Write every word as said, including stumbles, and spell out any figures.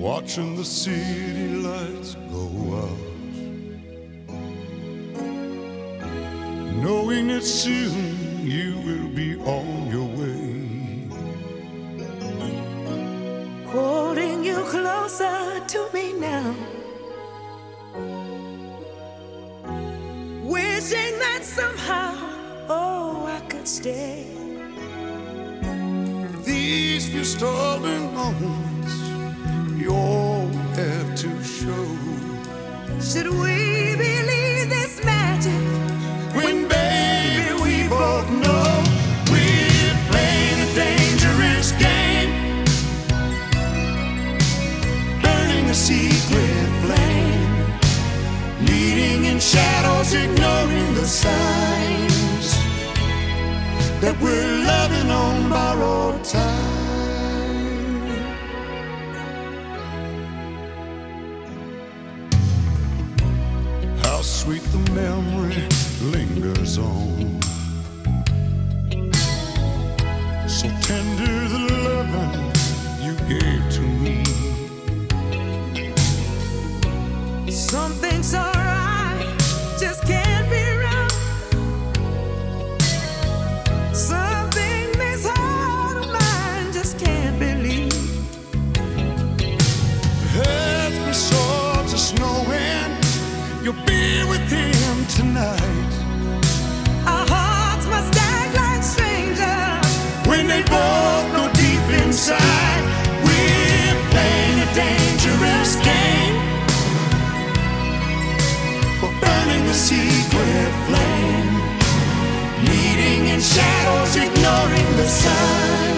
watching the city lights go out, knowing that soon you will be on your way, holding you closer to me now, wishing that somehow, oh, I could stay. These few stolen moments you all have to show. Should we believe this magic When baby we both know we're playing a dangerous game, burning a secret flame, leading in shadows, ignoring the signs that we're loving on borrowed time. How sweet the memory lingers on, so tender the loving you gave to me. something's alright, just can't be wrong. Something this heart of mine just can't believe. Hurts me sore just knowing you'll be with him tonight. Our hearts must act like strangers When they both know deep inside we're playing a dangerous game, we're burning the secret flame, leading in shadows, ignoring the sun